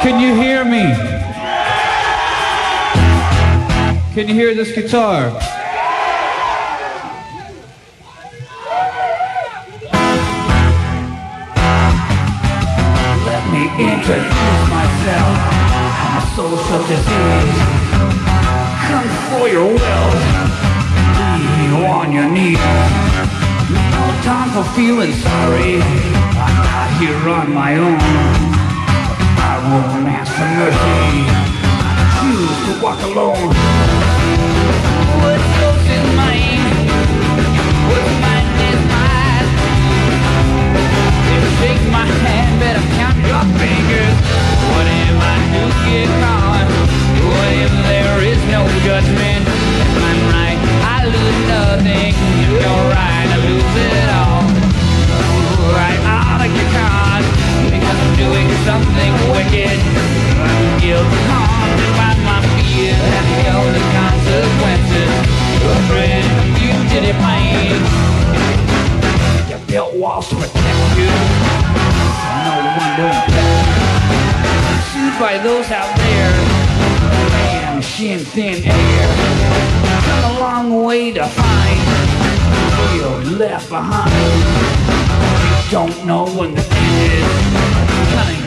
Can you hear me? Can you hear this guitar? Let me introduce myself. I'm a social disease. Come for your will. Leave you on your knees. No time for feeling sorry. I'm not here on my own. I won't ask for mercy. I choose to walk alone. What's yours is mine. What's mine is mine. If you shake my hand, better count your fingers. What if I do get caught? What if there is no judgment? If I'm right, I lose nothing. If you're right, I lose it all. Right out of your card, because I'm doing something wicked. I'm guilty, haunted by my fear, and you know the consequences. Your friend, you did it plain. You built walls to protect you. No wonder sued by those out there. Man, shin thin air. Come a long way to find. You're left behind. Don't know when the end is. Cutting